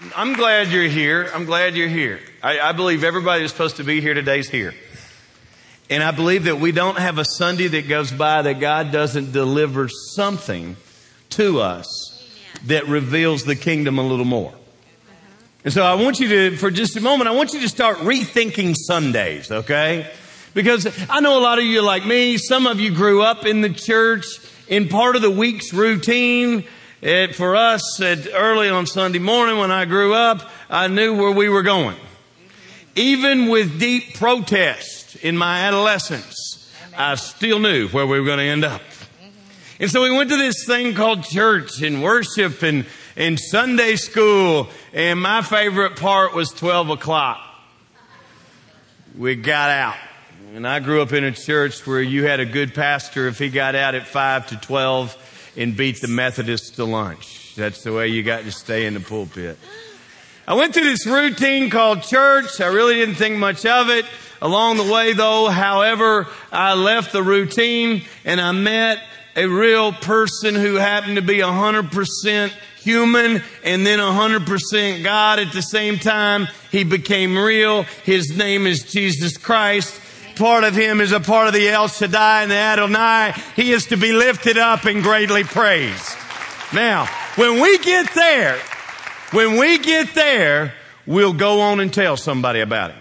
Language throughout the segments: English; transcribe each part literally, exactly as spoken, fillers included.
I'm glad you're here. I'm glad you're here. I, I believe everybody who's supposed to be here today is here. And I believe that we don't have a Sunday that goes by that God doesn't deliver something to us that reveals the kingdom a little more. And so I want you to, for just a moment, I want you to start rethinking Sundays, okay? Because I know a lot of you are like me. Some of you grew up in the church in part of the week's routine. It, for us, at, early on Sunday morning when I grew up, I knew where we were going. Even with deep protest in my adolescence, I still knew where we were going to end up. And so we went to this thing called church and worship and, and Sunday school. And my favorite part was twelve o'clock. We got out. And I grew up in a church where you had a good pastor if he got out at five to twelve and beat the Methodists to lunch. That's the way you got to stay in the pulpit. I went through this routine called church. I really didn't think much of it. Along the way, though, however, I left the routine and I met a real person who happened to be one hundred percent human and then one hundred percent God at the same time. He became real. His name is Jesus Christ. Part of him is a part of the El Shaddai and the Adonai. He is to be lifted up and greatly praised. Now, when we get there, when we get there, we'll go on and tell somebody about it.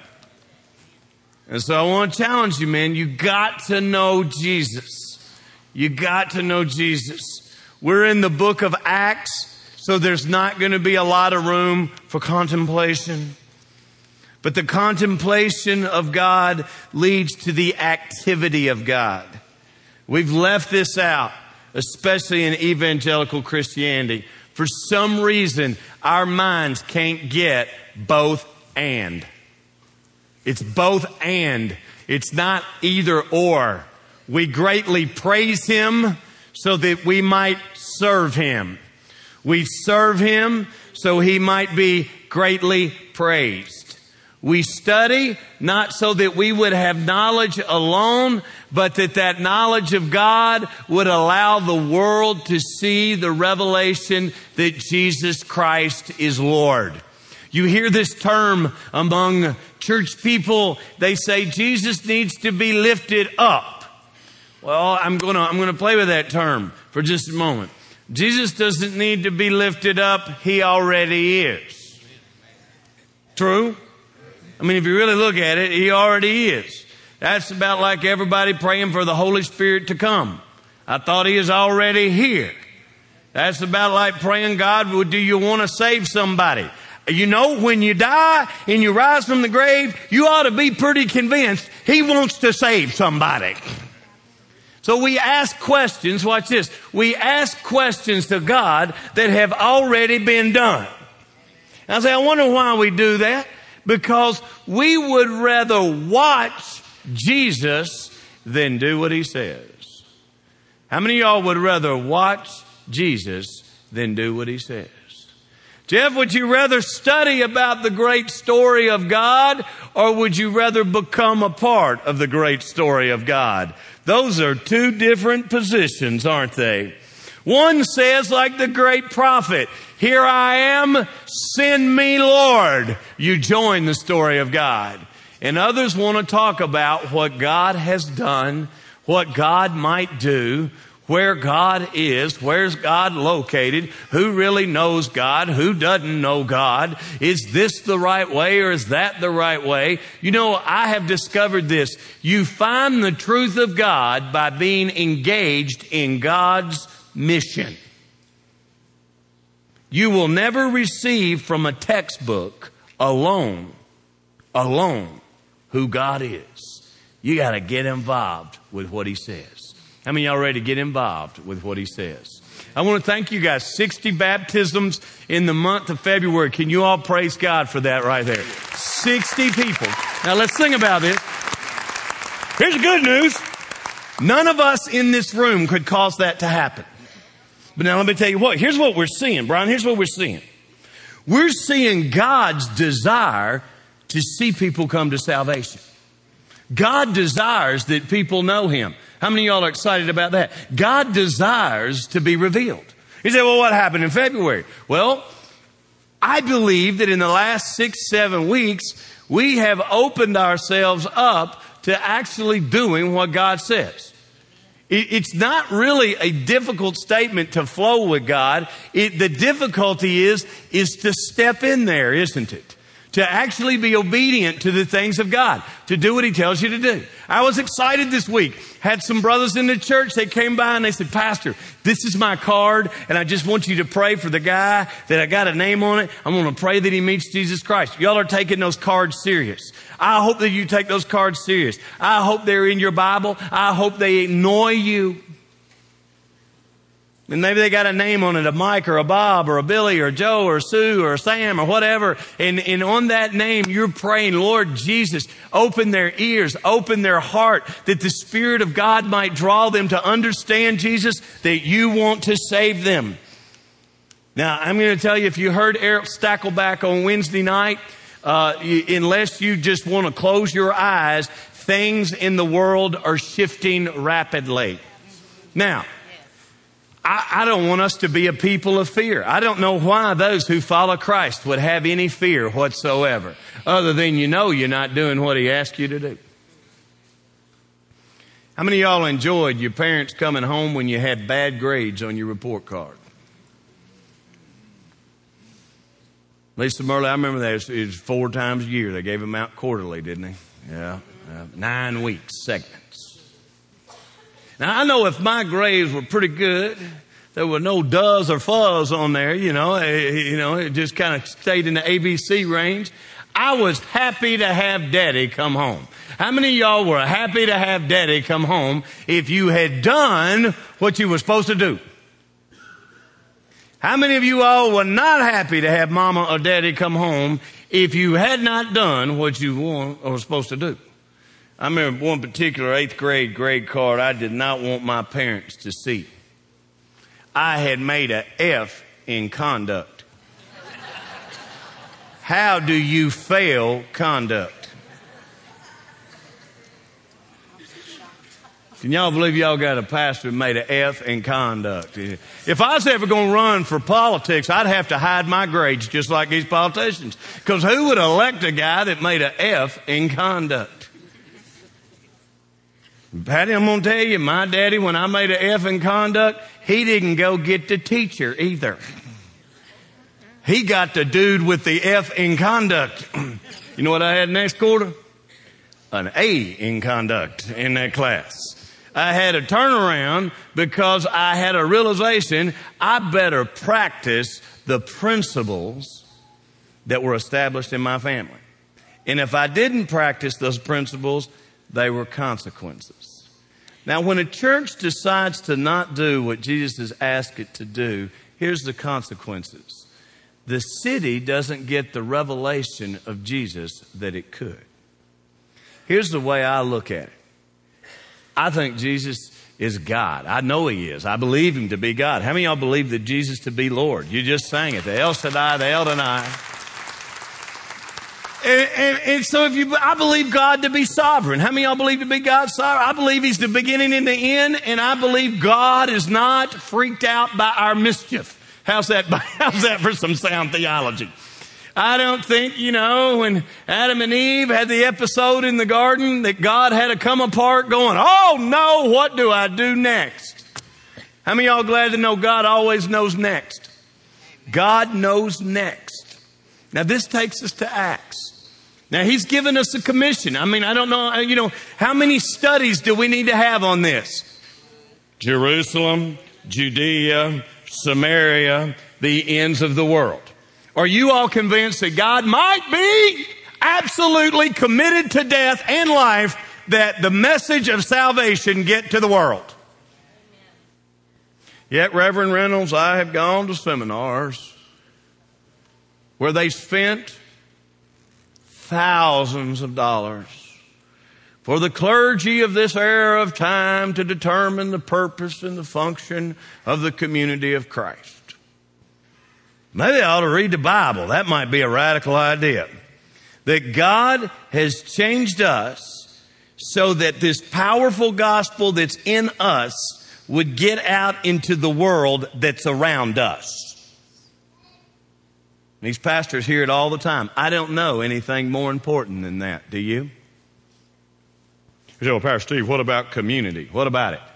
And so I want to challenge you, man. You got to know Jesus. You got to know Jesus. We're in the book of Acts, so there's not going to be a lot of room for contemplation. But the contemplation of God leads to the activity of God. We've left this out, especially in evangelical Christianity. For some reason, our minds can't get both and. It's both and. It's not either or. We greatly praise Him so that we might serve Him. We serve Him so He might be greatly praised. We study not so that we would have knowledge alone, but that that knowledge of God would allow the world to see the revelation that Jesus Christ is Lord. You hear this term among church people. They say Jesus needs to be lifted up. Well, I'm going to I'm going to play with that term for just a moment. Jesus doesn't need to be lifted up. He already is. True? I mean, if you really look at it, He already is. That's about like everybody praying for the Holy Spirit to come. I thought He is already here. That's about like praying, God, do you want to save somebody? You know, when you die and you rise from the grave, you ought to be pretty convinced He wants to save somebody. So we ask questions, watch this, we ask questions to God that have already been done. And I say, I wonder why we do that. Because we would rather watch Jesus than do what He says. How many of y'all would rather watch Jesus than do what He says? Jeff, would you rather study about the great story of God, or would you rather become a part of the great story of God? Those are two different positions, aren't they? One says, like the great prophet, here I am, send me, Lord. You join the story of God. And others want to talk about what God has done, what God might do, where God is, where's God located, who really knows God, who doesn't know God, is this the right way or is that the right way? You know, I have discovered this. You find the truth of God by being engaged in God's mission. You will never receive from a textbook alone, alone, who God is. You got to get involved with what He says. How many of y'all ready to get involved with what He says? I want to thank you guys. sixty baptisms in the month of February. Can you all praise God for that right there? sixty people. Now let's sing about this. Here's the good news. None of us in this room could cause that to happen. But now let me tell you what. Here's what we're seeing, Brian. Here's what we're seeing. We're seeing God's desire to see people come to salvation. God desires that people know Him. How many of y'all are excited about that? God desires to be revealed. You say, well, what happened in February? Well, I believe that in the last six, seven weeks, we have opened ourselves up to actually doing what God says. It's not really a difficult statement to flow with God. It, the difficulty is, is to step in there, isn't it? To actually be obedient to the things of God, to do what He tells you to do. I was excited this week. Had some brothers in the church. They came by and they said, Pastor, this is my card, and I just want you to pray for the guy that I got a name on it. I'm going to pray that he meets Jesus Christ. Y'all are taking those cards serious. I hope that you take those cards serious. I hope they're in your Bible. I hope they annoy you. And maybe they got a name on it, a Mike or a Bob or a Billy or a Joe or a Sue or a Sam or whatever. And, and on that name, you're praying, Lord Jesus, open their ears, open their heart, that the Spirit of God might draw them to understand, Jesus, that you want to save them. Now, I'm going to tell you, if you heard Eric Stackleback on Wednesday night, uh, unless you just want to close your eyes, things in the world are shifting rapidly. Now, I, I don't want us to be a people of fear. I don't know why those who follow Christ would have any fear whatsoever, other than you know you're not doing what He asked you to do. How many of y'all enjoyed your parents coming home when you had bad grades on your report card? Lisa Murley, I remember that. It was four times a year. They gave them out quarterly, didn't they? Yeah. Uh, nine weeks, segments. Now, I know if my grades were pretty good, there were no does or fuzz on there, you know, you know, it just kind of stayed in the A B C range. I was happy to have Daddy come home. How many of y'all were happy to have Daddy come home if you had done what you were supposed to do? How many of you all were not happy to have Mama or Daddy come home if you had not done what you want or were supposed to do? I remember one particular eighth grade grade card I did not want my parents to see. I had made an F in conduct. How do you fail conduct? Can y'all believe y'all got a pastor who made an F in conduct? If I was ever going to run for politics, I'd have to hide my grades just like these politicians. Because who would elect a guy that made an F in conduct? Patty, I'm going to tell you, my daddy, when I made an F in conduct, he didn't go get the teacher either. He got the dude with the F in conduct. You know what I had next quarter? An A in conduct in that class. I had a turnaround because I had a realization I better practice the principles that were established in my family. And if I didn't practice those principles, they were consequences. Now, when a church decides to not do what Jesus has asked it to do, here's the consequences. The city doesn't get the revelation of Jesus that it could. Here's the way I look at it. I think Jesus is God. I know He is. I believe Him to be God. How many of y'all believe that Jesus to be Lord? You just sang it. The El Shaddai, the Eldonai. And, and, and so if you, I believe God to be sovereign. How many of y'all believe to be God sovereign? I believe He's the beginning and the end, and I believe God is not freaked out by our mischief. How's that, how's that for some sound theology? I don't think, you know, when Adam and Eve had the episode in the garden that God had to come apart going, oh no, what do I do next? How many of y'all glad to know God always knows next? God knows next. Now this takes us to Acts. Now He's given us a commission. I mean, I don't know, you know, how many studies do we need to have on this? Jerusalem, Judea, Samaria, the ends of the world. Are you all convinced that God might be absolutely committed to death and life that the message of salvation get to the world? Yet, Reverend Reynolds, I have gone to seminars where they spent thousands of dollars for the clergy of this era of time to determine the purpose and the function of the community of Christ. Maybe I ought to read the Bible. That might be a radical idea. That God has changed us so that this powerful gospel that's in us would get out into the world that's around us. These pastors hear it all the time. I don't know anything more important than that. Do you? You say, well, Pastor Steve, what about community? What about it?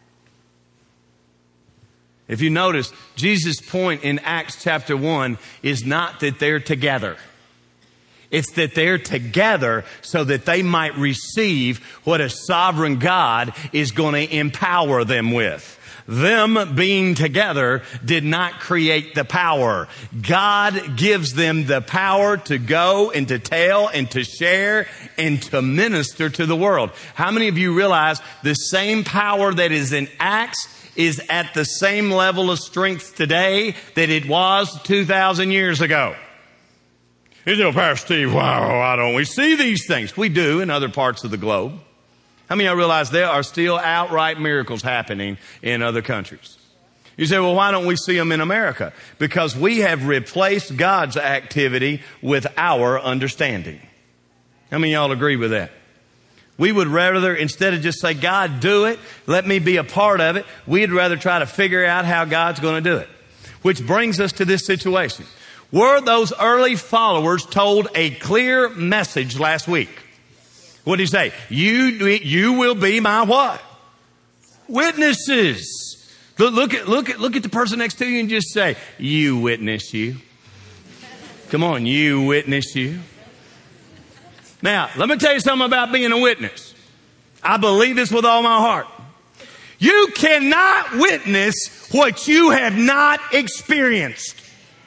If you notice, Jesus' point in Acts chapter one is not that they're together. It's that they're together so that they might receive what a sovereign God is going to empower them with. Them being together did not create the power. God gives them the power to go and to tell and to share and to minister to the world. How many of you realize the same power that is in Acts is at the same level of strength today that it was two thousand years ago? You know, Pastor Steve, wow, why don't we see these things? We do in other parts of the globe. How many of you realize there are still outright miracles happening in other countries? You say, well, why don't we see them in America? Because we have replaced God's activity with our understanding. How many of y'all agree with that? We would rather, instead of just say, God, do it, let me be a part of it, we'd rather try to figure out how God's going to do it. Which brings us to this situation. Were those early followers told a clear message last week? What did he say? You, you will be my what? Witnesses. Look, look at, look at, look at the person next to you and just say, you witness you. Come on, you witness you. Now, let me tell you something about being a witness. I believe this with all my heart. You cannot witness what you have not experienced.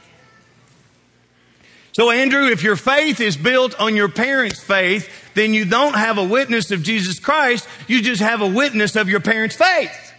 So, Andrew, if your faith is built on your parents' faith, then you don't have a witness of Jesus Christ. You just have a witness of your parents' faith.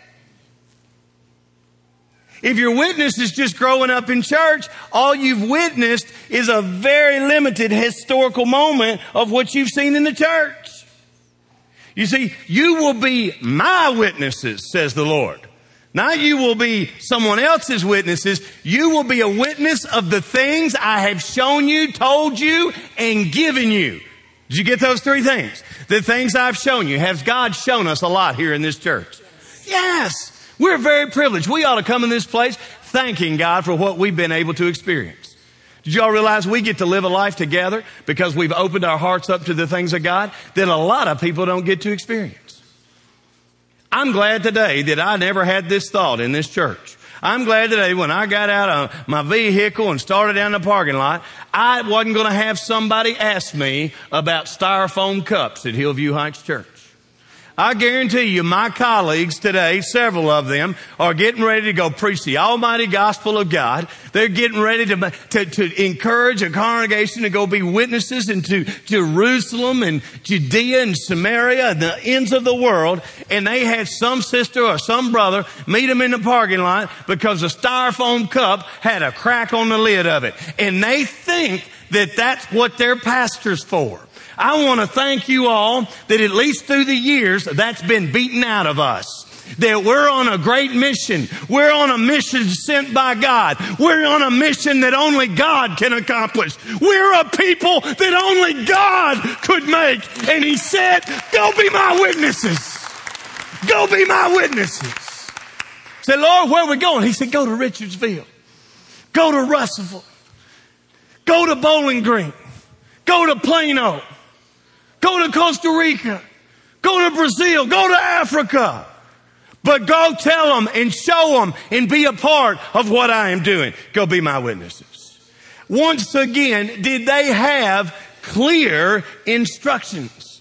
If your witness is just growing up in church, all you've witnessed is a very limited historical moment of what you've seen in the church. You see, you will be my witnesses, says the Lord. Not you will be someone else's witnesses. You will be a witness of the things I have shown you, told you, and given you. Did you get those three things? The things I've shown you. Has God shown us a lot here in this church? Yes. We're very privileged. We ought to come in this place thanking God for what we've been able to experience. Did you all realize we get to live a life together because we've opened our hearts up to the things of God that a lot of people don't get to experience? I'm glad today that I never had this thought in this church. I'm glad today when I got out of my vehicle and started down the parking lot, I wasn't going to have somebody ask me about styrofoam cups at Hillview Heights Church. I guarantee you my colleagues today, several of them, are getting ready to go preach the almighty gospel of God. They're getting ready to, to, to encourage a congregation to go be witnesses into Jerusalem and Judea and Samaria and the ends of the world. And they had some sister or some brother meet them in the parking lot because the styrofoam cup had a crack on the lid of it. And they think that that's what their pastor's for. I want to thank you all that at least through the years that's been beaten out of us. That we're on a great mission. We're on a mission sent by God. We're on a mission that only God can accomplish. We're a people that only God could make. And He said, go be my witnesses. Go be my witnesses. I said, Lord, where are we going? He said, go to Richardsville. Go to Russellville. Go to Bowling Green. Go to Plano. Go to Costa Rica. Go to Brazil. Go to Africa. But go tell them and show them and be a part of what I am doing. Go be my witnesses. Once again, did they have clear instructions?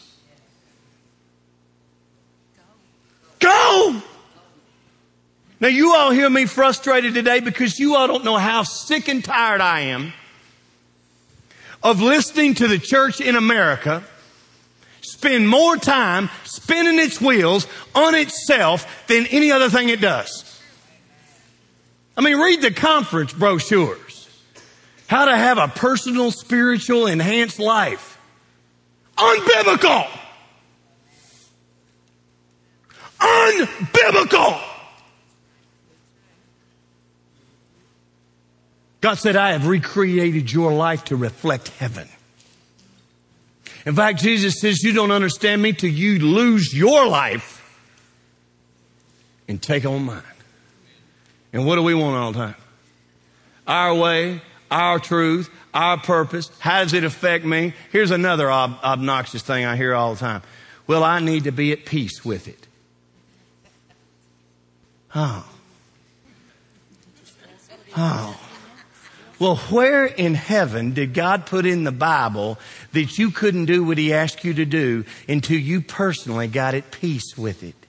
Go! Now you all hear me frustrated today because you all don't know how sick and tired I am of listening to the church in America spend more time spinning its wheels on itself than any other thing it does. I mean, read the conference brochures. How to have a personal, spiritual, enhanced life. Unbiblical. Unbiblical. God said, I have recreated your life to reflect heaven. In fact, Jesus says, you don't understand me till you lose your life and take on mine. And what do we want all the time? Our way, our truth, our purpose. How does it affect me? Here's another ob- obnoxious thing I hear all the time. Well, I need to be at peace with it. Oh. Oh. Well, where in heaven did God put in the Bible that you couldn't do what He asked you to do until you personally got at peace with it?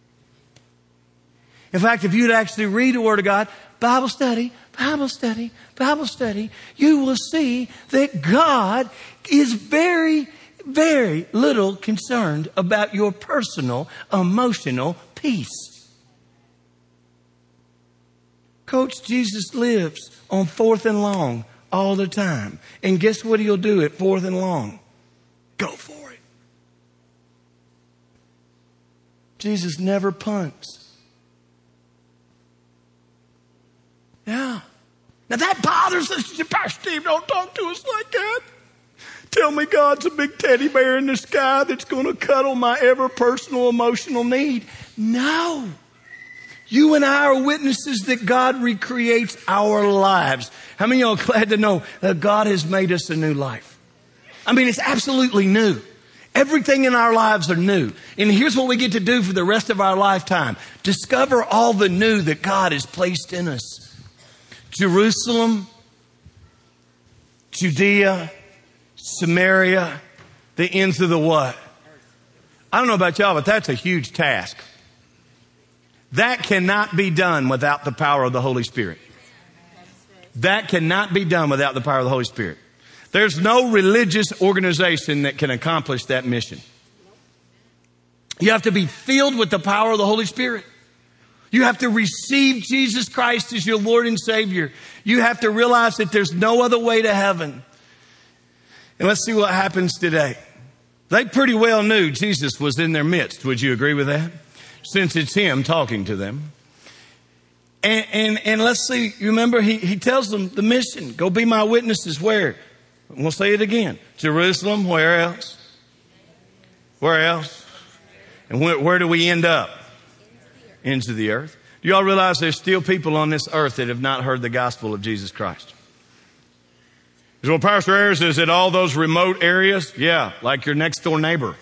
In fact, if you'd actually read the Word of God, Bible study, Bible study, Bible study, you will see that God is very, very little concerned about your personal, emotional peace. Coach, Jesus lives on Fourth and Long all the time. And guess what He'll do at Fourth and Long? Go for it. Jesus never punts. Yeah. Now that bothers us. Pastor Steve, don't talk to us like that. Tell me God's a big teddy bear in the sky that's going to cuddle my ever personal emotional need. No. You and I are witnesses that God recreates our lives. How many of y'all are glad to know that God has made us a new life? I mean, it's absolutely new. Everything in our lives are new. And here's what we get to do for the rest of our lifetime. Discover all the new that God has placed in us. Jerusalem, Judea, Samaria, the ends of the what? I don't know about y'all, but that's a huge task. That cannot be done without the power of the Holy Spirit. That cannot be done without the power of the Holy Spirit. There's no religious organization that can accomplish that mission. You have to be filled with the power of the Holy Spirit. You have to receive Jesus Christ as your Lord and Savior. You have to realize that there's no other way to heaven. And let's see what happens today. They pretty well knew Jesus was in their midst. Would you agree with that? Since it's Him talking to them. And, and, and let's see, you remember he, he tells them the mission. Go be my witnesses where? We'll say it again. Jerusalem, where else? Where else? And where, where do we end up? Into the earth. Do y'all realize there's still people on this earth that have not heard the gospel of Jesus Christ? Well, Pastor Ayers, is it all those remote areas? Yeah, like your next door neighbor.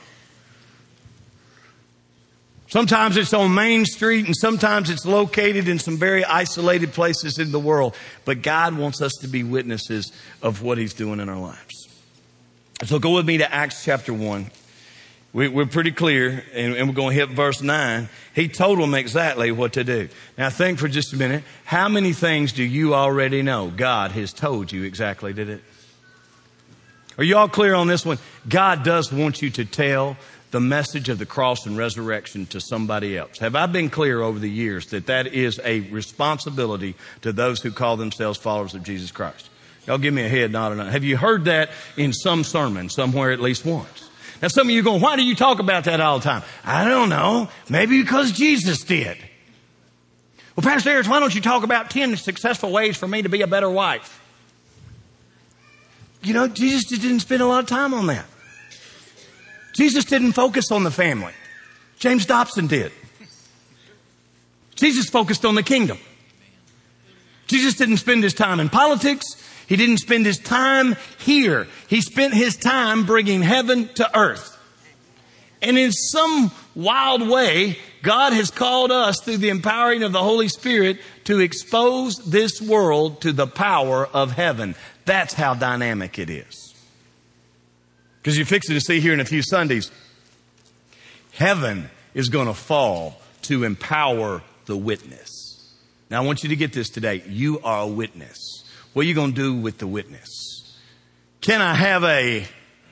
Sometimes it's on Main Street and sometimes it's located in some very isolated places in the world. But God wants us to be witnesses of what He's doing in our lives. So go with me to Acts chapter one. We, we're pretty clear, and, and we're going to hit verse nine. He told them exactly what to do. Now think for just a minute. How many things do you already know God has told you exactly to do? Are you all clear on this one? God does want you to tell the message of the cross and resurrection to somebody else. Have I been clear over the years that that is a responsibility to those who call themselves followers of Jesus Christ? Y'all give me a head nod or not. Have you heard that in some sermon somewhere at least once? Now some of you are going, why do you talk about that all the time? I don't know. Maybe because Jesus did. Well, Pastor Ayers, why don't you talk about ten successful ways for me to be a better wife? You know, Jesus didn't spend a lot of time on that. Jesus didn't focus on the family. James Dobson did. Jesus focused on the kingdom. Jesus didn't spend his time in politics. He didn't spend his time here. He spent his time bringing heaven to earth. And in some wild way, God has called us through the empowering of the Holy Spirit to expose this world to the power of heaven. That's how dynamic it is. Because you're fixing to see here in a few Sundays, heaven is going to fall to empower the witness. Now I want you to get this today. You are a witness. What are you going to do with the witness? Can I have a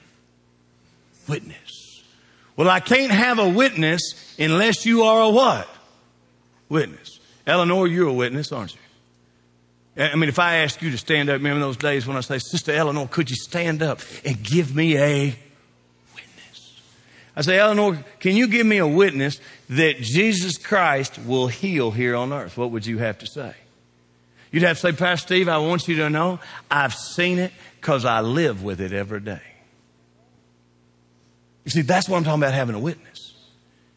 witness? Well, I can't have a witness unless you are a what? Witness. Eleanor, you're a witness, aren't you? I mean, if I ask you to stand up, remember those days when I say, Sister Eleanor, could you stand up and give me a witness? I say, Eleanor, can you give me a witness that Jesus Christ will heal here on earth? What would you have to say? You'd have to say, Pastor Steve, I want you to know I've seen it because I live with it every day. You see, that's what I'm talking about, having a witness.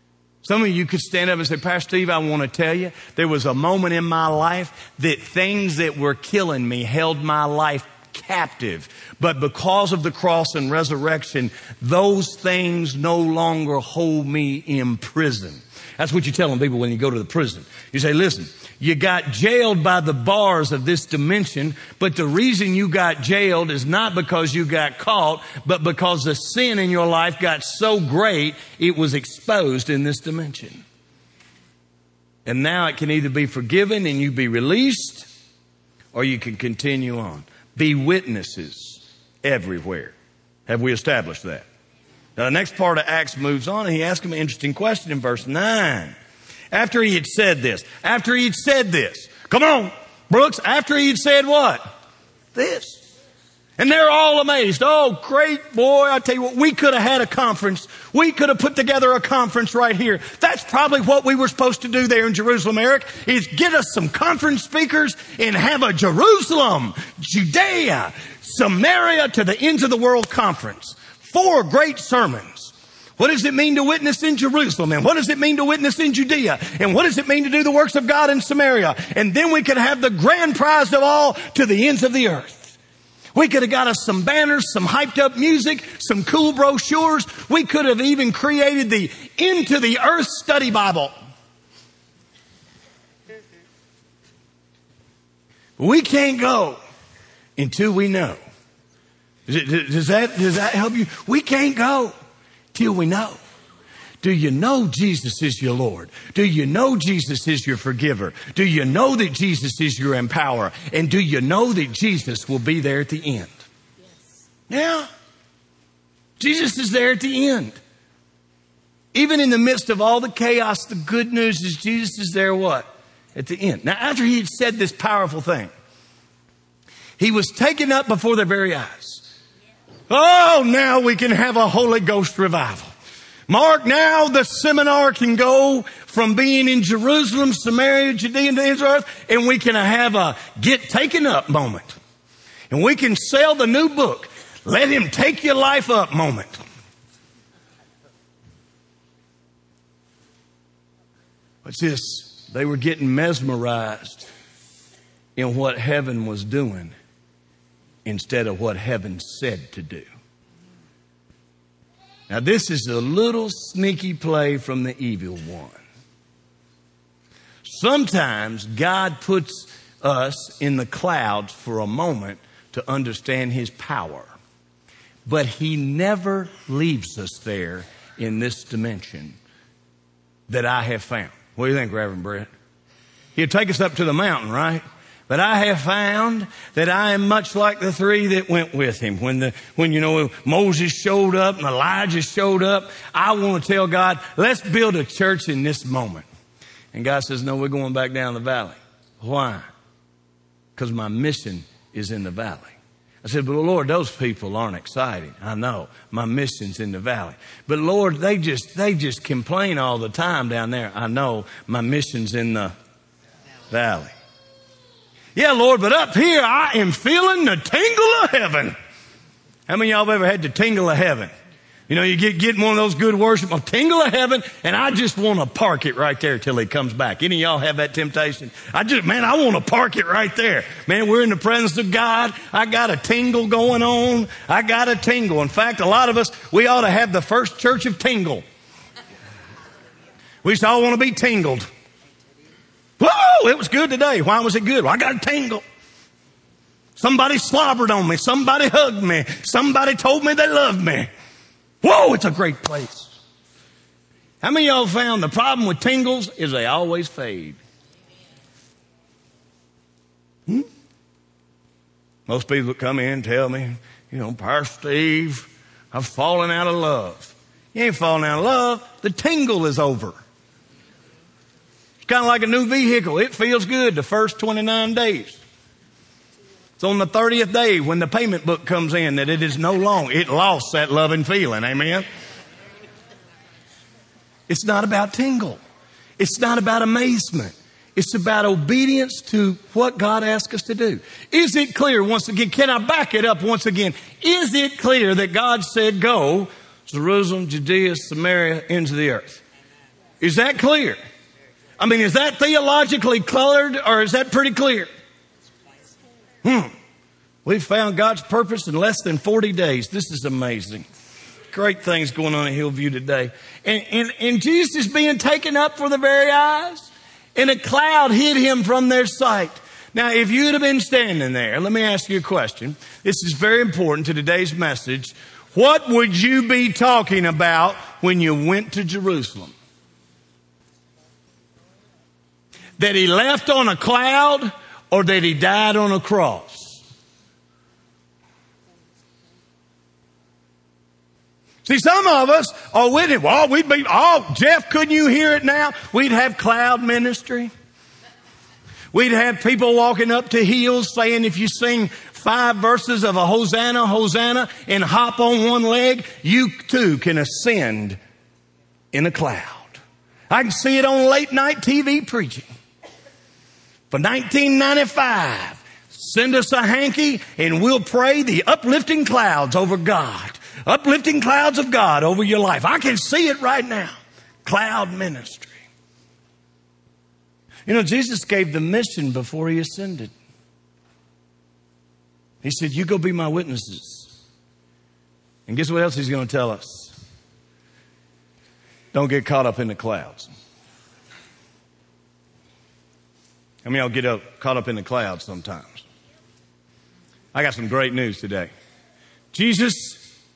Some of you could stand up and say, Pastor Steve, I want to tell you, there was a moment in my life that things that were killing me held my life captive. But because of the cross and resurrection, those things no longer hold me in prison. That's what you're telling people when you go to the prison. You say, listen, you got jailed by the bars of this dimension, but the reason you got jailed is not because you got caught, but because the sin in your life got so great, it was exposed in this dimension. And now it can either be forgiven and you be released, or you can continue on. Be witnesses everywhere. Have we established that? Now the next part of Acts moves on, and he asks him an interesting question in verse nine. After he had said this, after he had said this, come on, Brooks, after he had said what? This. And they're all amazed. Oh, great boy. I tell you what, we could have had a conference. We could have put together a conference right here. That's probably what we were supposed to do there in Jerusalem, Eric, is get us some conference speakers and have a Jerusalem, Judea, Samaria to the ends of the world conference. Four great sermons. What does it mean to witness in Jerusalem? And what does it mean to witness in Judea? And what does it mean to do the works of God in Samaria? And then we could have the grand prize of all, to the ends of the earth. We could have got us some banners, some hyped up music, some cool brochures. We could have even created the Into the Earth Study Bible. We can't go until we know. Does that, does that help you? We can't go till we know. Do you know Jesus is your Lord? Do you know Jesus is your forgiver? Do you know that Jesus is your empowerer? And do you know that Jesus will be there at the end? Yes. Yeah. Jesus is there at the end. Even in the midst of all the chaos, the good news is Jesus is there what? At the end. Now, after he had said this powerful thing, he was taken up before their very eyes. Oh, now we can have a Holy Ghost revival. Mark, now the seminar can go from being in Jerusalem, Samaria, Judea, and Israel, and we can have a get taken up moment. And we can sell the new book, Let Him Take Your Life Up moment. What's this? They were getting mesmerized in what heaven was doing instead of what heaven said to do. Now, this is a little sneaky play from the evil one. Sometimes God puts us in the clouds for a moment to understand His power. But He never leaves us there in this dimension that I have found. What do you think, Reverend Brett? He'll take us up to the mountain, right? But I have found that I am much like the three that went with him. When the, when, you know, Moses showed up and Elijah showed up, I want to tell God, let's build a church in this moment. And God says, no, we're going back down the valley. Why? Because my mission is in the valley. I said, but Lord, those people aren't exciting. I know my mission's in the valley. But Lord, they just, they just complain all the time down there. I know my mission's in the valley. Yeah, Lord, but up here I am feeling the tingle of heaven. How many of y'all have ever had the tingle of heaven? You know, you get, get one of those good worship, a tingle of heaven, and I just want to park it right there till He comes back. Any of y'all have that temptation? I just, man, I want to park it right there. Man, we're in the presence of God. I got a tingle going on. I got a tingle. In fact, a lot of us, we ought to have the first church of tingle. We just all want to be tingled. Whoa, it was good today. Why was it good? Well, I got a tingle. Somebody slobbered on me. Somebody hugged me. Somebody told me they loved me. Whoa, it's a great place. How many of y'all found the problem with tingles is they always fade? Hmm? Most people that come in tell me, you know, Pastor Steve, I've fallen out of love. You ain't fallen out of love. The tingle is over. Kind of like a new vehicle. It feels good the first twenty-nine days. It's on the thirtieth day when the payment book comes in that it is no longer. It lost that loving feeling. Amen. It's not about tingle. It's not about amazement. It's about obedience to what God asks us to do. Is it clear once again? Can I back it up once again? Is it clear that God said go Jerusalem, Judea, Samaria, into the earth? Is that clear? I mean, is that theologically colored or is that pretty clear? Hmm. We've found God's purpose in less than forty days. This is amazing. Great things going on at Hillview today. And, and, and Jesus is being taken up for the very eyes. And a cloud hid him from their sight. Now, if you'd have been standing there, let me ask you a question. This is very important to today's message. What would you be talking about when you went to Jerusalem? That he left on a cloud or that he died on a cross? See, some of us are with it. Well, we'd be, oh, Jeff, couldn't you hear it now? We'd have cloud ministry. We'd have people walking up to hills saying, if you sing five verses of a Hosanna, Hosanna, and hop on one leg, you too can ascend in a cloud. I can see it on late night T V preaching. For nineteen ninety-five, send us a hanky and we'll pray the uplifting clouds over God. Uplifting clouds of God over your life. I can see it right now. Cloud ministry. You know, Jesus gave the mission before he ascended. He said, you go be my witnesses. And guess what else he's going to tell us? Don't get caught up in the clouds. I mean, I'll get up, caught up in the clouds sometimes. I got some great news today. Jesus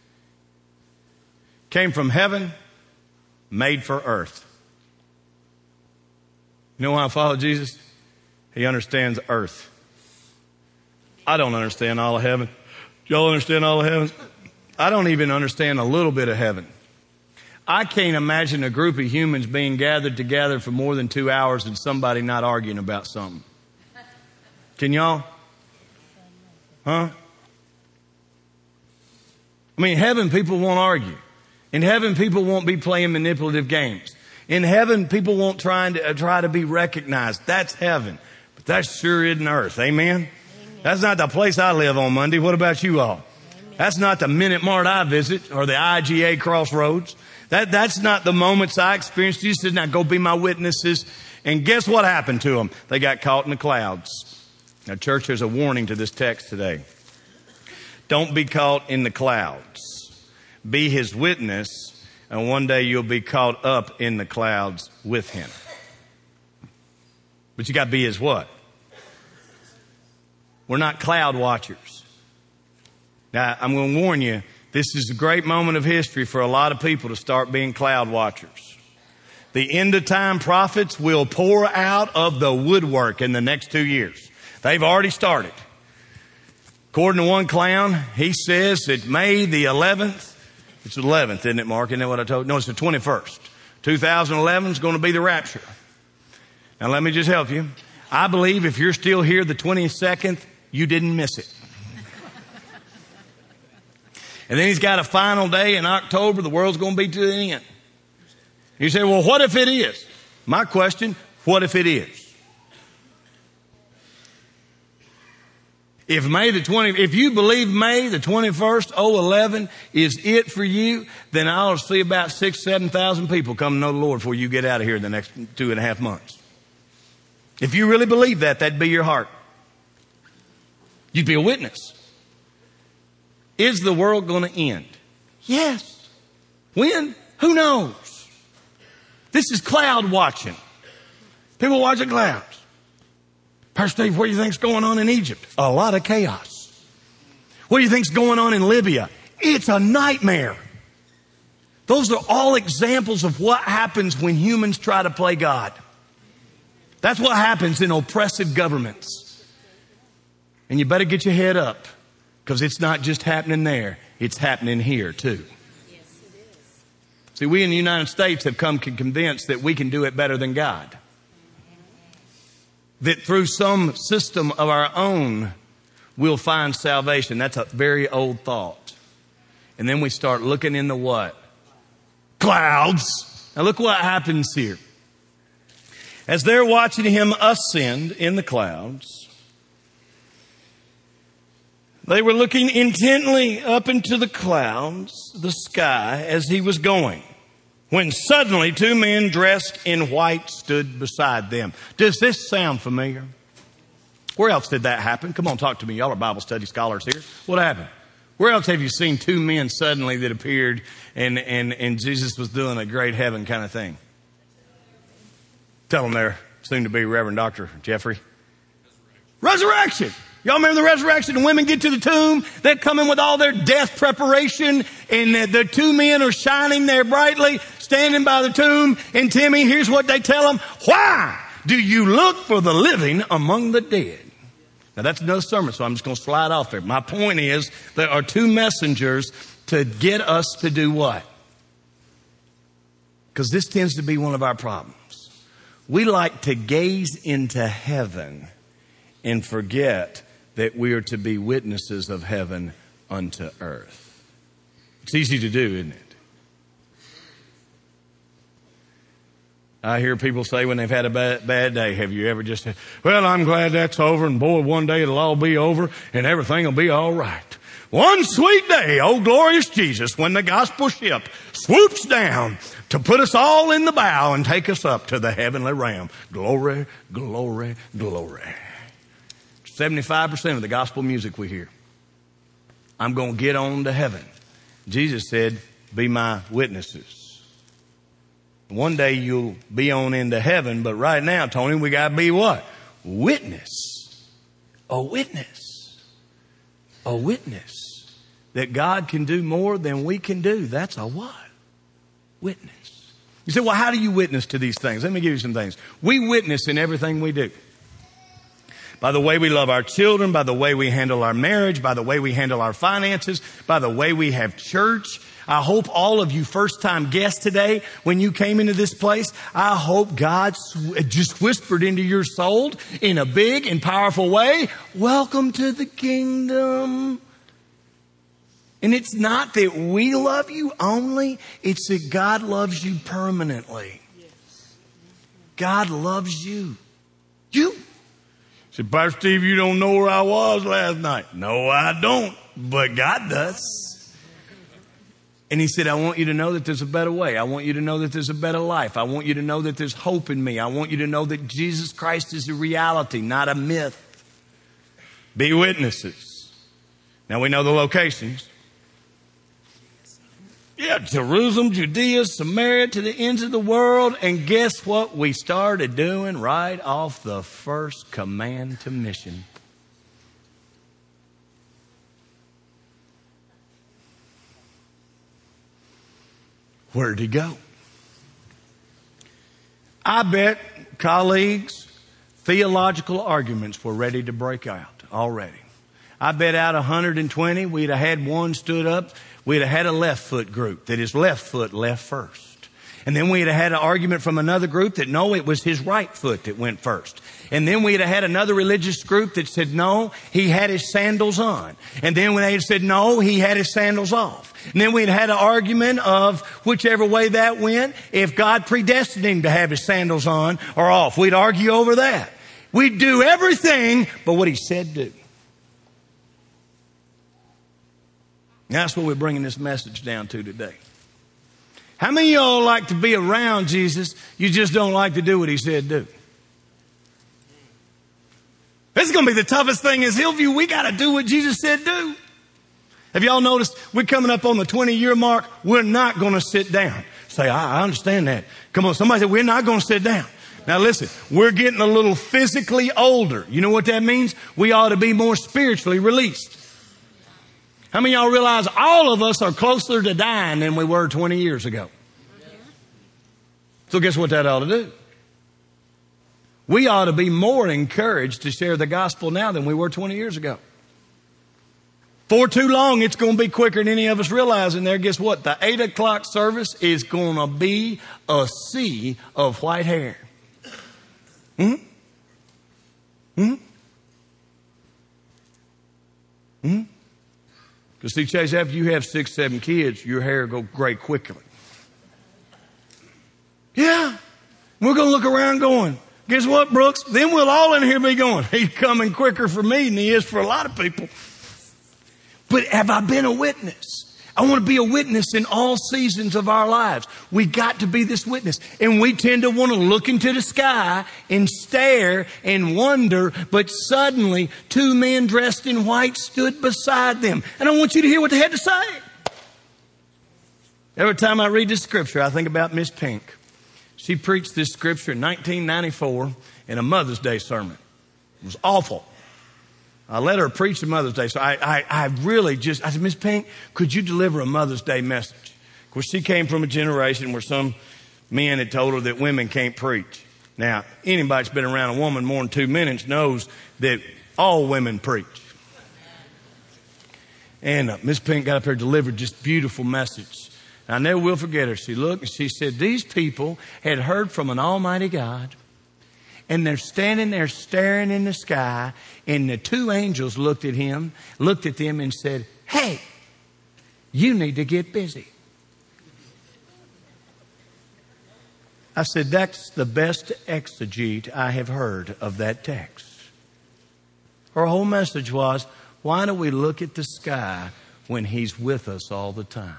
came from heaven, made for earth. You know why I follow Jesus? He understands earth. I don't understand all of heaven. Y'all understand all of heaven? I don't even understand a little bit of heaven. I can't imagine a group of humans being gathered together for more than two hours and somebody not arguing about something. Can y'all? Huh? I mean, heaven, people won't argue. In heaven, people won't be playing manipulative games. In heaven, people won't try to, uh, try to be recognized. That's heaven. But that sure isn't earth. Amen? Amen? That's not the place I live on Monday. What about you all? Amen. That's not the Minute Mart I visit or the I G A Crossroads. That, that's not the moments I experienced. Jesus said, now go be my witnesses. And guess what happened to them? They got caught in the clouds. Now, church, there's a warning to this text today. Don't be caught in the clouds. Be his witness, and one day you'll be caught up in the clouds with him. But you got to be his what? We're not cloud watchers. Now, I'm going to warn you, this is a great moment of history for a lot of people to start being cloud watchers. The end of time prophets will pour out of the woodwork in the next two years. They've already started. According to one clown, he says that May the eleventh, it's the eleventh, isn't it, Mark? Isn't that what I told you? No, it's the twenty-first. two thousand eleven is going to be the rapture. Now, let me just help you. I believe if you're still here the twenty-second, you didn't miss it. And then he's got a final day in October. The world's going to be to the end. You say, well, what if it is? My question, what if it is? If May the twentieth, if you believe May the twenty-first, oh eleven is it for you, then I'll see about six, seven thousand people come to know the Lord before you get out of here in the next two and a half months. If you really believe that, that'd be your heart. You'd be a witness. Is the world going to end? Yes. When? Who knows? This is cloud watching. People watching clouds. Pastor Steve, what do you think's going on in Egypt? A lot of chaos. What do you think's going on in Libya? It's a nightmare. Those are all examples of what happens when humans try to play God. That's what happens in oppressive governments. And you better get your head up, because it's not just happening there. It's happening here too. Yes, it is. See, we in the United States have come convinced that we can do it better than God. That through some system of our own, we'll find salvation. That's a very old thought. And then we start looking in the what? Clouds. Now look what happens here. As they're watching him ascend in the clouds, they were looking intently up into the clouds, the sky, as he was going. when suddenly two men dressed in white stood beside them. Does this sound familiar? Where else did that happen? Come on, talk to me. Y'all are Bible study scholars here. What happened? Where else have you seen two men suddenly that appeared and, and, and Jesus was doing a great heaven kind of thing? Tell them there, soon to be Reverend Doctor Jeffrey. Resurrection. Y'all remember the resurrection? The women get to the tomb. They come in with all their death preparation. And the, the two men are shining there brightly, standing by the tomb. And Timmy, here's what they tell them. Why do you look for the living among the dead? Now, that's another sermon, so I'm just going to slide off there. My point is, there are two messengers to get us to do what? Because this tends to be one of our problems. We like to gaze into heaven and forget that we are to be witnesses of heaven unto earth. It's easy to do, isn't it? I hear people say when they've had a bad, bad day, have you ever just said, well, I'm glad that's over, and boy, one day it'll all be over and everything will be all right. One sweet day, oh glorious Jesus, when the gospel ship swoops down to put us all in the bow and take us up to the heavenly realm. Glory, glory, glory. seventy-five percent of the gospel music we hear. I'm going to get on to heaven. Jesus said, be my witnesses. One day you'll be on into heaven, but right now, Tony, we got to be what? Witness. A witness. A witness. That God can do more than we can do. That's a what? Witness. You say, well, how do you witness to these things? Let me give you some things. We witness in everything we do. By the way we love our children, by the way we handle our marriage, by the way we handle our finances, by the way we have church. I hope all of you first-time guests today, when you came into this place, I hope God just whispered into your soul in a big and powerful way, welcome to the kingdom. And it's not that we love you only, it's that God loves you permanently. God loves you. You. Said, Pastor Steve, you don't know where I was last night. No, I don't, but God does. And he said, I want you to know that there's a better way. I want you to know that there's a better life. I want you to know that there's hope in me. I want you to know that Jesus Christ is a reality, not a myth. Be witnesses. Now we know the locations. Yeah, Jerusalem, Judea, Samaria, to the ends of the world. And guess what we started doing right off the first command to mission? Where did he go? I bet colleagues, theological arguments were ready to break out already. I bet out of one hundred twenty, we'd have had one stood up. We'd have had a left foot group that his left foot left first. And then we'd have had an argument from another group that no, it was his right foot that went first. And then we'd have had another religious group that said no, he had his sandals on. And then when they said no, he had his sandals off. And then we'd had an argument of whichever way that went, if God predestined him to have his sandals on or off. We'd argue over that. We'd do everything but what he said do. And that's what we're bringing this message down to today. How many of y'all like to be around Jesus, you just don't like to do what he said do? This is going to be the toughest thing as Hillview. We got to do what Jesus said do. Have y'all noticed we're coming up on the twenty-year mark? We're not going to sit down. Say, I, I understand that. Come on, somebody said, we're not going to sit down. Now listen, we're getting a little physically older. You know what that means? We ought to be more spiritually released. How many of y'all realize all of us are closer to dying than we were twenty years ago? So guess what that ought to do? We ought to be more encouraged to share the gospel now than we were twenty years ago. For too long, it's going to be quicker than any of us realize. And there, guess what? The eight o'clock service is going to be a sea of white hair. Hmm? Hmm? Hmm? Because see, Chase, after you have six, seven kids, your hair will go gray quickly. Yeah. We're going to look around going, guess what, Brooks? Then we'll all in here be going, he's coming quicker for me than he is for a lot of people. But have I been a witness? I want to be a witness in all seasons of our lives. We got to be this witness. And we tend to want to look into the sky and stare and wonder, but suddenly two men dressed in white stood beside them. And I want you to hear what they had to say. Every time I read this scripture, I think about Miss Pink. She preached this scripture in nineteen ninety-four in a Mother's Day sermon. It was awful. I let her preach the Mother's Day. So I, I, I really just, I said, Miss Pink, could you deliver a Mother's Day message? Of course, she came from a generation where some men had told her that women can't preach. Now, anybody that's been around a woman more than two minutes knows that all women preach. And uh, Miss Pink got up here and delivered this beautiful message. And I never will forget her. She looked and she said, these people had heard from an almighty God. And they're standing there staring in the sky. And the two angels looked at him, looked at them and said, hey, you need to get busy. I said, that's the best exegete I have heard of that text. Her whole message was, why do we look at the sky when he's with us all the time?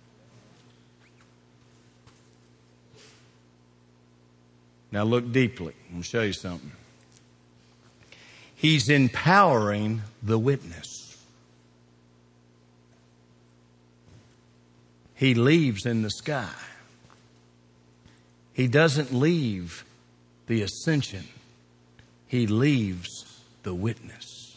Now look deeply. I'm going to show you something. He's empowering the witness. He leaves in the sky. He doesn't leave the ascension. He leaves the witness.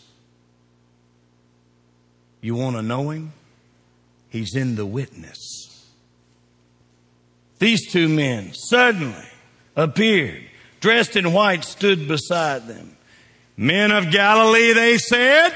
You want to know him? He's in the witness. These two men suddenly appeared, dressed in white, stood beside them. Men of Galilee, they said,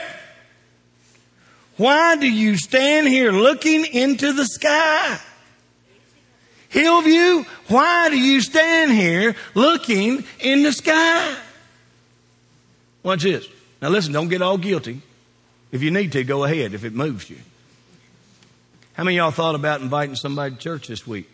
why do you stand here looking into the sky? Hillview, why do you stand here looking in the sky? Watch this. Now listen, don't get all guilty. If you need to, go ahead if it moves you. How many of y'all thought about inviting somebody to church this week?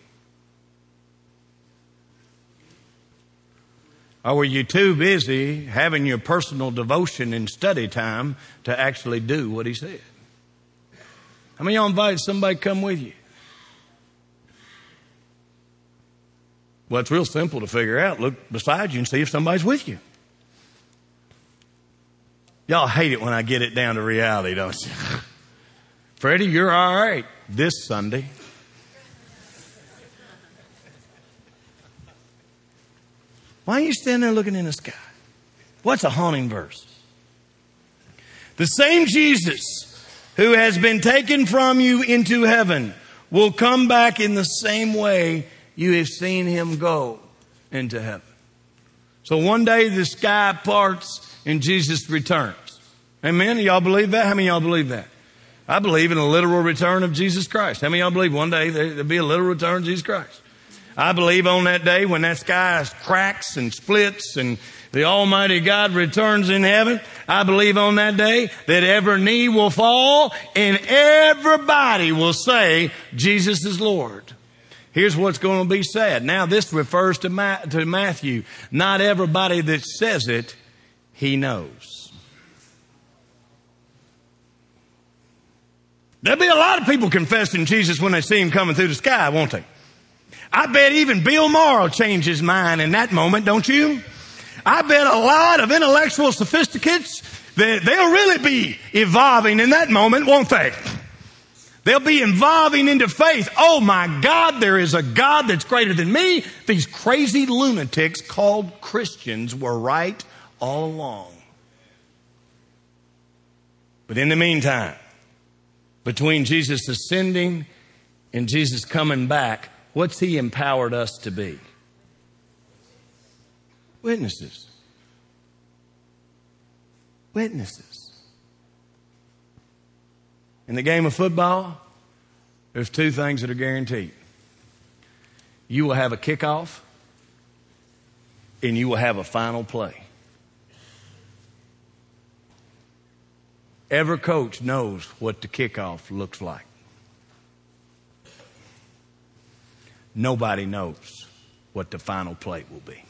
Or were you too busy having your personal devotion and study time to actually do what he said? How many of y'all invited somebody to come with you? Well, it's real simple to figure out. Look beside you and see if somebody's with you. Y'all hate it when I get it down to reality, don't you? Freddie, you're all right this Sunday. Why are you standing there looking in the sky? What's a haunting verse? The same Jesus who has been taken from you into heaven will come back in the same way you have seen him go into heaven. So one day the sky parts and Jesus returns. Amen? Y'all believe that? How many of y'all believe that? I believe in a literal return of Jesus Christ. How many of y'all believe one day there'll be a literal return of Jesus Christ? I believe on that day when that sky cracks and splits and the Almighty God returns in heaven, I believe on that day that every knee will fall and everybody will say, Jesus is Lord. Here's what's going to be said. Now this refers to, Ma- to Matthew. Not everybody that says it, he knows. There'll be a lot of people confessing Jesus when they see him coming through the sky, won't they? I bet even Bill Maher will change his mind in that moment, don't you? I bet a lot of intellectual sophisticates, that they'll really be evolving in that moment, won't they? They'll be evolving into faith. Oh my God, there is a God that's greater than me. These crazy lunatics called Christians were right all along. But in the meantime, between Jesus ascending and Jesus coming back, what's he empowered us to be? Witnesses. Witnesses. In the game of football, there's two things that are guaranteed. You will have a kickoff and you will have a final play. Every coach knows what the kickoff looks like. Nobody knows what the final play will be.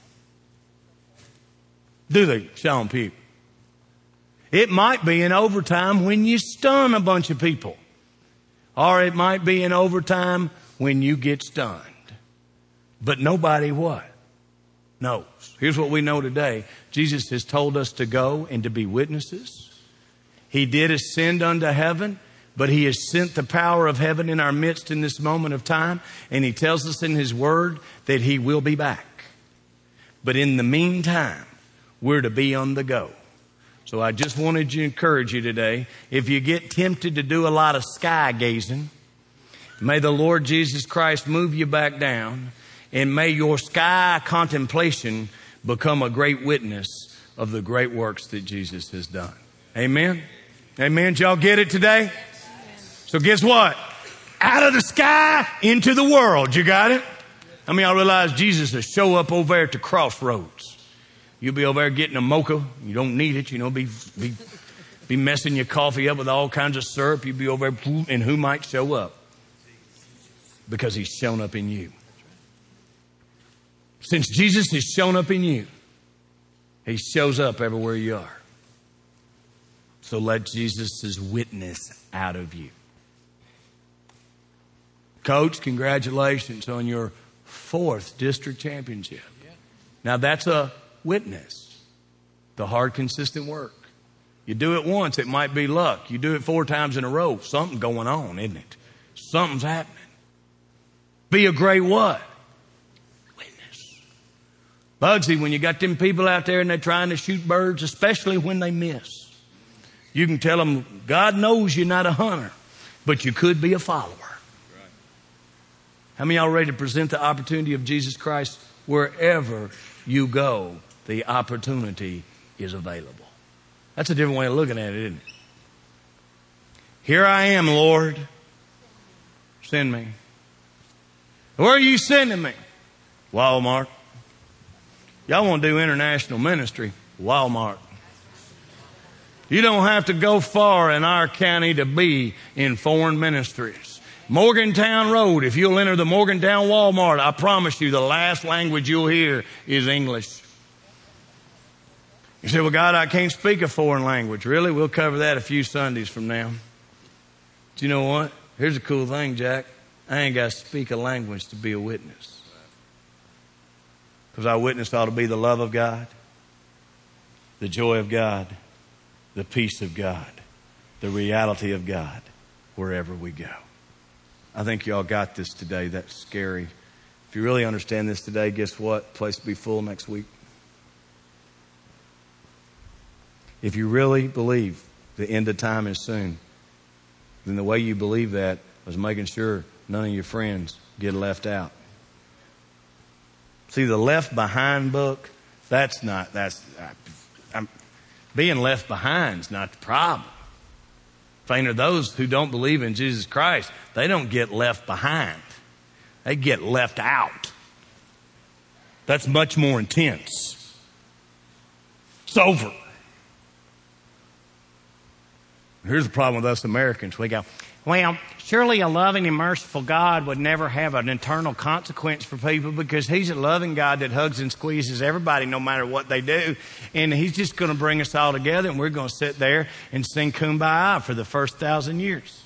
Do they, Sean Pugh? It might be in overtime when you stun a bunch of people. Or it might be in overtime when you get stunned. But nobody what? Knows. Here's what we know today. Jesus has told us to go and to be witnesses. He did ascend unto heaven, but he has sent the power of heaven in our midst in this moment of time. And he tells us in his word that he will be back. But in the meantime, we're to be on the go. So I just wanted to encourage you today, if you get tempted to do a lot of sky gazing, may the Lord Jesus Christ move you back down, and may your sky contemplation become a great witness of the great works that Jesus has done. Amen? Amen. Did y'all get it today? So guess what? Out of the sky into the world. You got it? I mean, I realize Jesus will show up over there at the crossroads. You'll be over there getting a mocha. You don't need it. You know, be, be, be messing your coffee up with all kinds of syrup. You'll be over there, and who might show up? Because he's shown up in you. Since Jesus has shown up in you, he shows up everywhere you are. So let Jesus' witness out of you. Coach, congratulations on your fourth district championship. Now that's a witness. The hard, consistent work. You do it once, it might be luck. You do it four times in a row, something's going on, isn't it? Something's happening. Be a great what? Witness. Bugsy, when you got them people out there and they're trying to shoot birds, especially when they miss, you can tell them, God knows you're not a hunter, but you could be a follower. How many of y'all ready to present the opportunity of Jesus Christ wherever you go? The opportunity is available. That's a different way of looking at it, isn't it? Here I am, Lord. Send me. Where are you sending me? Walmart. Y'all want to do international ministry? Walmart. You don't have to go far in our county to be in foreign ministries. Morgantown Road, if you'll enter the Morgantown Walmart, I promise you the last language you'll hear is English. You say, well, God, I can't speak a foreign language. Really? We'll cover that a few Sundays from now. But you know what? Here's a cool thing, Jack. I ain't got to speak a language to be a witness. Because our witness ought to be the love of God, the joy of God, the peace of God, the reality of God, wherever we go. I think y'all got this today. That's scary. If you really understand this today, guess what? Place will be full next week. If you really believe the end of time is soon, then the way you believe that was making sure none of your friends get left out. See, the Left Behind book, that's not, that's, I, I'm, being left behind is not the problem. Faint are those who don't believe in Jesus Christ. They don't get left behind. They get left out. That's much more intense. It's over. Here's the problem with us Americans. We go, well, surely a loving and merciful God would never have an eternal consequence for people because he's a loving God that hugs and squeezes everybody no matter what they do. And he's just going to bring us all together and we're going to sit there and sing Kumbaya for the first thousand years.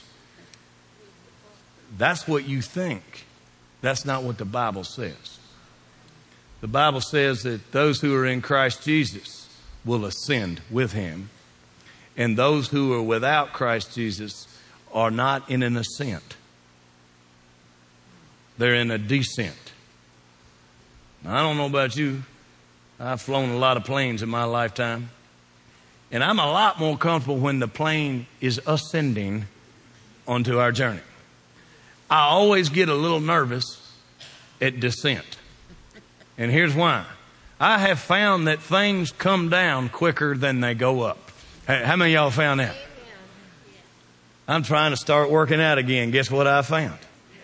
That's what you think. That's not what the Bible says. The Bible says that those who are in Christ Jesus will ascend with him. And those who are without Christ Jesus are not in an ascent. They're in a descent. Now, I don't know about you. I've flown a lot of planes in my lifetime. And I'm a lot more comfortable when the plane is ascending onto our journey. I always get a little nervous at descent. And here's why. I have found that things come down quicker than they go up. How many of y'all found that? I'm trying to start working out again. Guess what I found?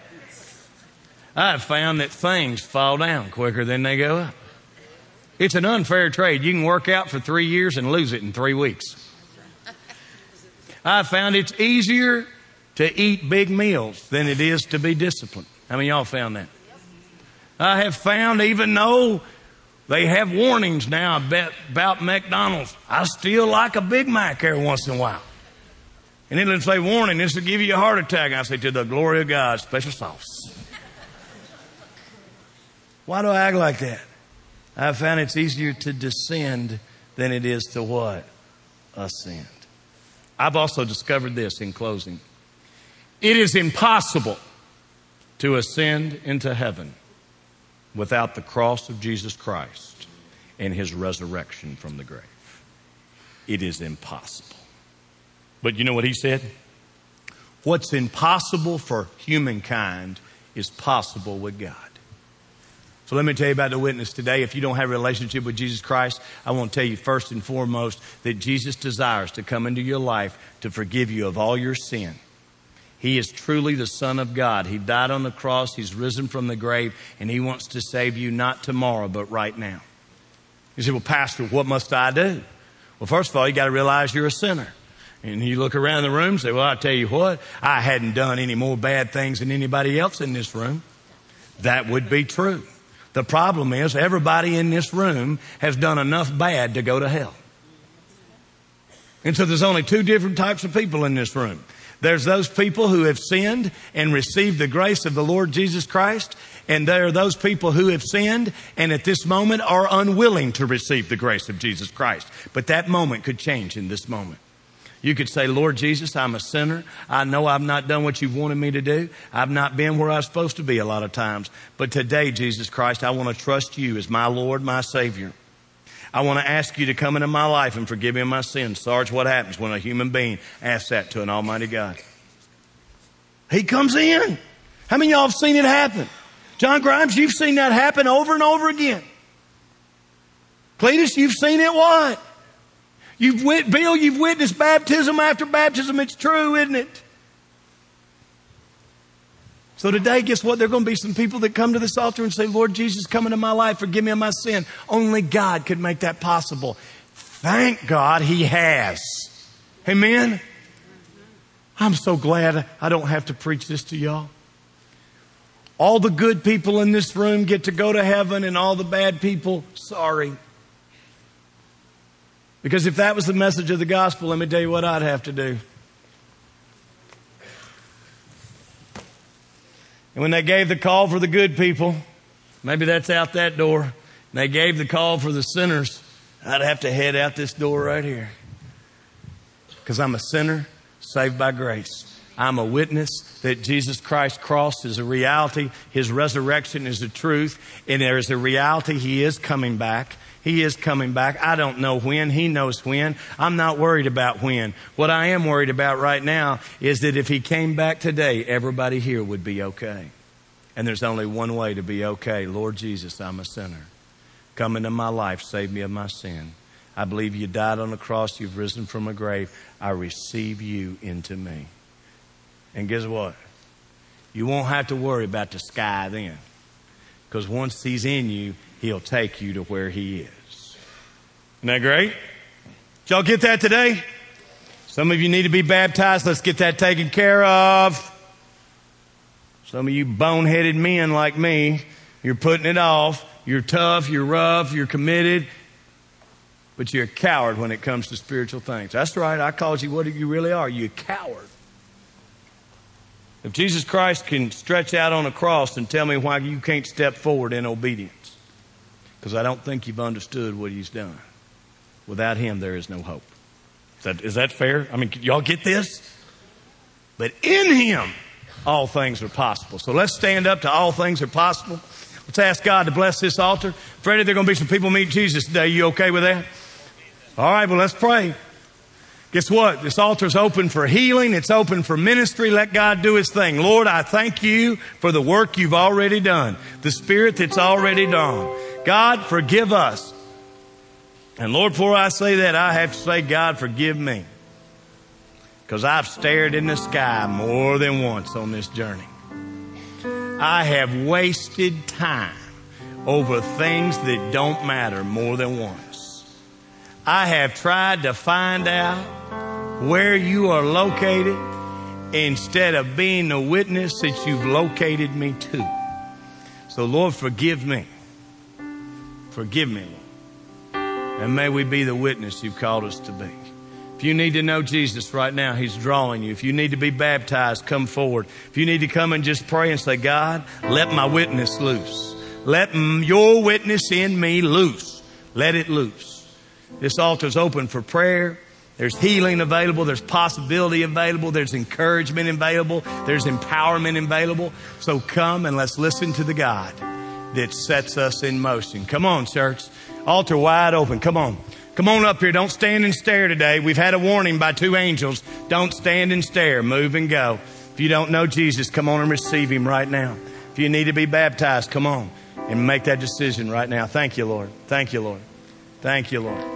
I've found that things fall down quicker than they go up. It's an unfair trade. You can work out for three years and lose it in three weeks. I found it's easier to eat big meals than it is to be disciplined. How many of y'all found that? I have found, even though they have warnings now about McDonald's, I still like a Big Mac every once in a while. And it'll say, warning, this will give you a heart attack. And I say, to the glory of God, special sauce. Why do I act like that? I found it's easier to descend than it is to what? Ascend. I've also discovered this in closing. It is impossible to ascend into heaven without the cross of Jesus Christ and his resurrection from the grave. It is impossible. But you know what he said? What's impossible for humankind is possible with God. So let me tell you about the witness today. If you don't have a relationship with Jesus Christ, I want to tell you first and foremost that Jesus desires to come into your life to forgive you of all your sin. He is truly the Son of God. He died on the cross. He's risen from the grave, and he wants to save you not tomorrow, but right now. You say, well, Pastor, what must I do? Well, first of all, you got to realize you're a sinner. And you look around the room and say, well, I tell you what, I hadn't done any more bad things than anybody else in this room. That would be true. The problem is everybody in this room has done enough bad to go to hell. And so there's only two different types of people in this room. There's those people who have sinned and received the grace of the Lord Jesus Christ. And there are those people who have sinned and at this moment are unwilling to receive the grace of Jesus Christ. But that moment could change in this moment. You could say, Lord Jesus, I'm a sinner. I know I've not done what you've wanted me to do. I've not been where I'm supposed to be a lot of times. But today, Jesus Christ, I want to trust you as my Lord, my Savior. I want to ask you to come into my life and forgive me of my sins. Sarge, what happens when a human being asks that to an almighty God? He comes in. How many of y'all have seen it happen? John Grimes, you've seen that happen over and over again. Cletus, you've seen it what? You've wit- Bill, you've witnessed baptism after baptism. It's true, isn't it? So today, guess what? There are going to be some people that come to this altar and say, Lord Jesus, come into my life. Forgive me of my sin. Only God could make that possible. Thank God he has. Amen? I'm so glad I don't have to preach this to y'all. All the good people in this room get to go to heaven, and all the bad people, sorry. Because if that was the message of the gospel, let me tell you what I'd have to do. And when they gave the call for the good people, maybe that's out that door, and they gave the call for the sinners, I'd have to head out this door right here. Because I'm a sinner saved by grace. I'm a witness that Jesus Christ's cross is a reality. His resurrection is the truth. And there is a reality. He is coming back. He is coming back. I don't know when. He knows when. I'm not worried about when. What I am worried about right now is that if he came back today, everybody here would be okay. And there's only one way to be okay. Lord Jesus, I'm a sinner. Come into my life. Save me of my sin. I believe you died on the cross. You've risen from a grave. I receive you into me. And guess what? You won't have to worry about the sky then. Because once he's in you, he'll take you to where he is. Isn't that great? Did y'all get that today? Some of you need to be baptized. Let's get that taken care of. Some of you boneheaded men like me, you're putting it off. You're tough, you're rough, you're committed. But you're a coward when it comes to spiritual things. That's right. I called you what you really are. You're a coward. If Jesus Christ can stretch out on a cross and tell me why you can't step forward in obedience, because I don't think you've understood what he's done. Without him, there is no hope. Is that, is that fair? I mean, y'all get this? But in him, all things are possible. So let's stand up to all things are possible. Let's ask God to bless this altar. Freddie, there are going to be some people meet Jesus today. You okay with that? All right, well, let's pray. Guess what? This altar is open for healing. It's open for ministry. Let God do his thing. Lord, I thank you for the work you've already done, the spirit that's already done. God, forgive us. And Lord, before I say that, I have to say, God, forgive me. Because I've stared in the sky more than once on this journey. I have wasted time over things that don't matter more than once. I have tried to find out where you are located instead of being the witness that you've located me to. So Lord, forgive me. Forgive me, Lord. And may we be the witness you've called us to be. If If you need to know Jesus right now, He's drawing you. If you need to be baptized, come forward. If you need to come and just pray and say, God, let my witness loose. Let your witness in me loose. Let it loose. This altar is open for prayer. There's healing available. There's possibility available. There's encouragement available. There's empowerment available. So come and let's listen to the God that sets us in motion. Come on, church. Altar wide open. Come on. Come on up here. Don't stand and stare today. We've had a warning by two angels. Don't stand and stare. Move and go. If you don't know Jesus, come on and receive Him right now. If you need to be baptized, come on and make that decision right now. Thank you, Lord. Thank you, Lord. Thank you, Lord.